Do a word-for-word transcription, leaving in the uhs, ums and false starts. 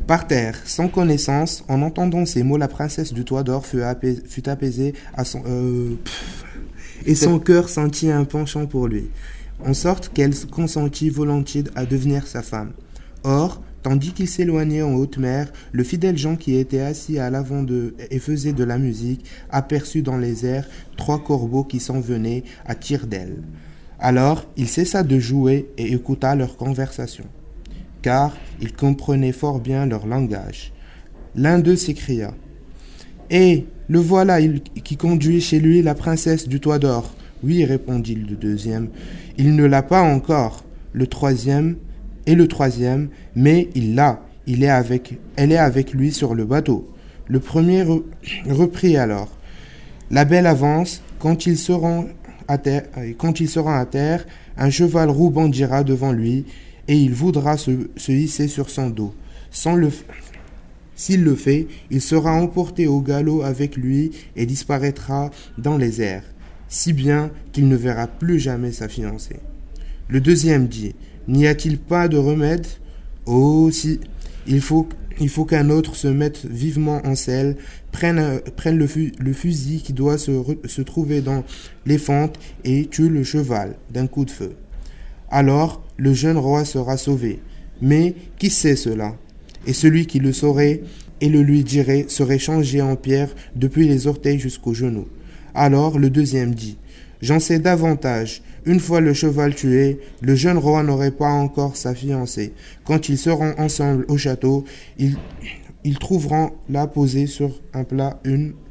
Par terre, sans connaissance, en entendant ces mots, la princesse du toit d'or fut, apais- fut apaisée à son, euh, pff, et son cœur sentit un penchant pour lui, en sorte qu'elle consentit volontiers à devenir sa femme. Or, tandis qu'il s'éloignait en haute mer, le fidèle Jean qui était assis à l'avant de et faisait de la musique aperçut dans les airs trois corbeaux qui s'en venaient à tire-d'aile. Alors, il cessa de jouer et écouta leur conversation, car il comprenait fort bien leur langage. L'un d'eux s'écria: « Eh, le voilà il, qui conduit chez lui la princesse du toit d'or. » « Oui, répondit le deuxième, « il ne l'a pas encore. » Le troisième, et le troisième, « mais il l'a, il est avec, elle est avec lui sur le bateau. » Le premier re- reprit alors: « La belle avance, quand ils seront à terre, quand il sera à terre, un cheval roux bondira devant lui, et il voudra se, se hisser sur son dos. Sans le, s'il le fait, il sera emporté au galop avec lui et disparaîtra dans les airs, si bien qu'il ne verra plus jamais sa fiancée. » Le deuxième dit: « N'y a-t-il pas de remède ? Oh, si, il faut, il faut qu'un autre se mette vivement en selle, prenne, un- prenne le, fu- le fusil qui doit se, re- se trouver dans les fentes et tue le cheval d'un coup de feu. Alors le jeune roi sera sauvé. Mais qui sait cela ? Et celui qui le saurait et le lui dirait serait changé en pierre depuis les orteils jusqu'aux genoux. » Alors le deuxième dit: « J'en sais davantage. Une fois le cheval tué, le jeune roi n'aurait pas encore sa fiancée. Quand ils seront ensemble au château, ils, ils trouveront là posée sur un plat une